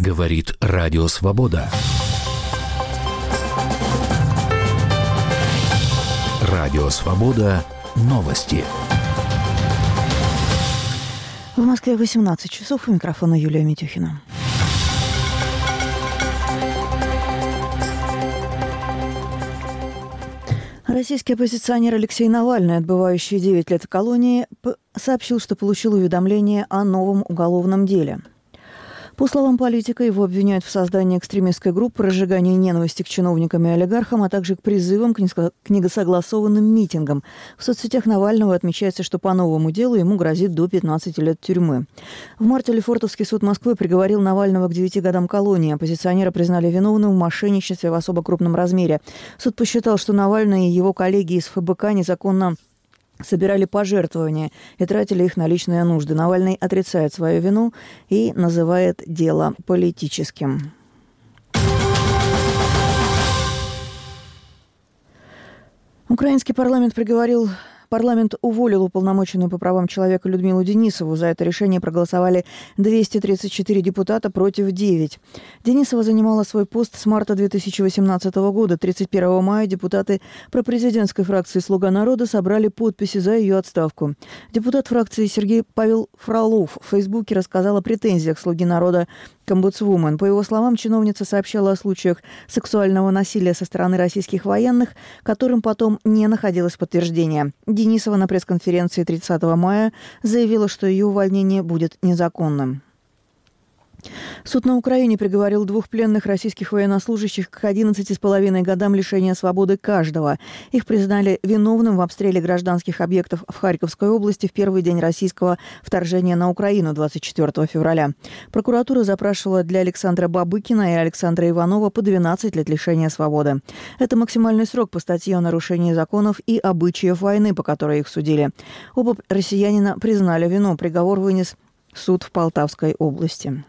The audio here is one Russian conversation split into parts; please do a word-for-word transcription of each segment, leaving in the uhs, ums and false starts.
Говорит Радио Свобода. Радио Свобода. Новости. В Москве восемнадцать часов. У микрофона Юлия Митюхина. Российский оппозиционер Алексей Навальный, отбывающий девять лет в колонии, сообщил, что получил уведомление о новом уголовном деле. По словам политика, его обвиняют в создании экстремистской группы, разжигании ненависти к чиновникам и олигархам, а также к призывам к несогласованным митингам. В соцсетях Навального отмечается, что по новому делу ему грозит до пятнадцати лет тюрьмы. В марте Лефортовский суд Москвы приговорил Навального к девяти годам колонии. Оппозиционера признали виновным в мошенничестве в особо крупном размере. Суд посчитал, что Навальный и его коллеги из эф бэ ка незаконно собирали пожертвования и тратили их на личные нужды. Навальный отрицает свою вину и называет дело политическим. Украинский парламент приговорил... Парламент уволил уполномоченную по правам человека Людмилу Денисову. За это решение проголосовали двести тридцать четыре депутата против девяти. Денисова занимала свой пост с марта две тысячи восемнадцатого года. тридцать первого мая депутаты пропрезидентской фракции «Слуга народа» собрали подписи за ее отставку. Депутат фракции Сергей Павел Фролов в Фейсбуке рассказал о претензиях «Слуги народа» к омбудсвумен. По его словам, чиновница сообщала о случаях сексуального насилия со стороны российских военных, которым потом не находилось подтверждения. Денисова на пресс-конференции тридцатого мая заявила, что ее увольнение будет незаконным. Суд на Украине приговорил двух пленных российских военнослужащих к одиннадцати с половиной годам лишения свободы каждого. Их признали виновным в обстреле гражданских объектов в Харьковской области в первый день российского вторжения на Украину двадцать четвёртого февраля. Прокуратура запрашивала для Александра Бабыкина и Александра Иванова по двенадцать лет лишения свободы. Это максимальный срок по статье о нарушении законов и обычаев войны, по которой их судили. Оба россиянина признали вину. Приговор вынес суд в Полтавской области.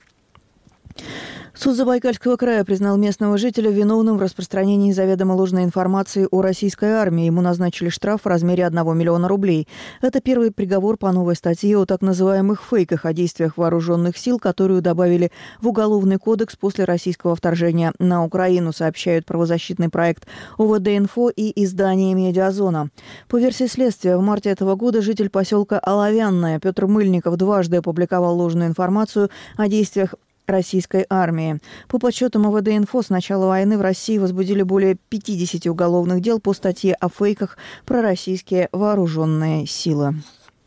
Суд Забайкальского края признал местного жителя виновным в распространении заведомо ложной информации о российской армии. Ему назначили штраф в размере одного миллиона рублей. Это первый приговор по новой статье о так называемых фейках о действиях вооруженных сил, которую добавили в Уголовный кодекс после российского вторжения на Украину, сообщают правозащитный проект о вэ дэ-Инфо и издание «Медиазона». По версии следствия, в марте этого года житель поселка Оловянное Петр Мыльников дважды опубликовал ложную информацию о действиях российской армии. По подсчетам о вэ дэ-Инфо, с начала войны в России возбудили более пятидесяти уголовных дел по статье о фейках про российские вооруженные силы.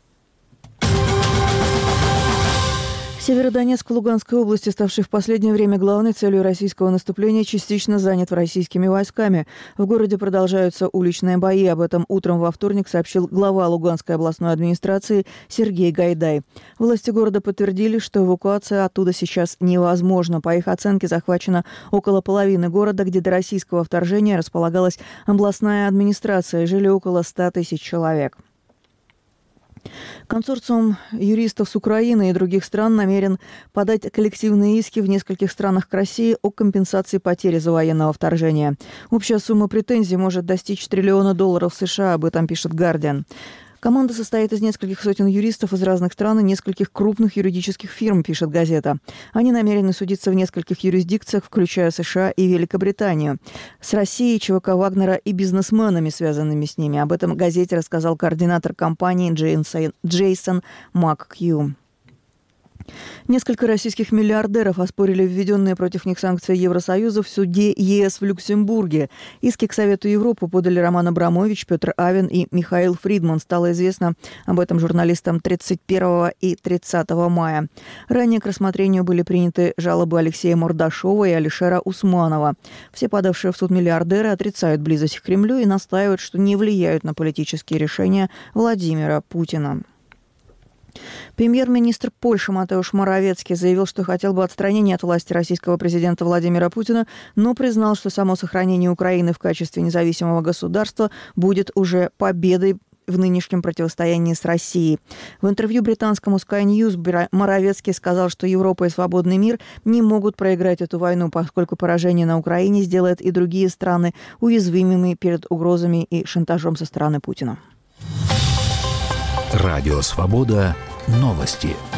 Северодонецк в Луганской области, ставший в последнее время главной целью российского наступления, частично занят российскими войсками. В городе продолжаются уличные бои. Об этом утром во вторник сообщил глава Луганской областной администрации Сергей Гайдай. Власти города подтвердили, что эвакуация оттуда сейчас невозможна. По их оценке, захвачено около половины города, где до российского вторжения располагалась областная администрация. Жили около ста тысяч человек. Консорциум юристов с Украины и других стран намерен подать коллективные иски в нескольких странах к России о компенсации потери за военного вторжения. Общая сумма претензий может достичь триллиона долларов США, об этом пишет «Гардиан». Команда состоит из нескольких сотен юристов из разных стран и нескольких крупных юридических фирм, пишет газета. Они намерены судиться в нескольких юрисдикциях, включая США и Великобританию, с Россией, ЧВК Вагнера и бизнесменами, связанными с ними. Об этом газете рассказал координатор компании Джейсон, Джейсон МакКью. Несколько российских миллиардеров оспорили введенные против них санкции Евросоюза в суде е эс в Люксембурге. Иски к Совету Европы подали Роман Абрамович, Петр Авен и Михаил Фридман. Стало известно об этом журналистам тридцать первого и тридцатого мая. Ранее к рассмотрению были приняты жалобы Алексея Мордашова и Алишера Усманова. Все подавшие в суд миллиардеры отрицают близость к Кремлю и настаивают, что не влияют на политические решения Владимира Путина. Премьер-министр Польши Матеуш Моравецкий заявил, что хотел бы отстранения от власти российского президента Владимира Путина, но признал, что само сохранение Украины в качестве независимого государства будет уже победой в нынешнем противостоянии с Россией. В интервью британскому Sky News Моравецкий сказал, что Европа и свободный мир не могут проиграть эту войну, поскольку поражение на Украине сделает и другие страны уязвимыми перед угрозами и шантажом со стороны Путина. Радио Свобода. Новости.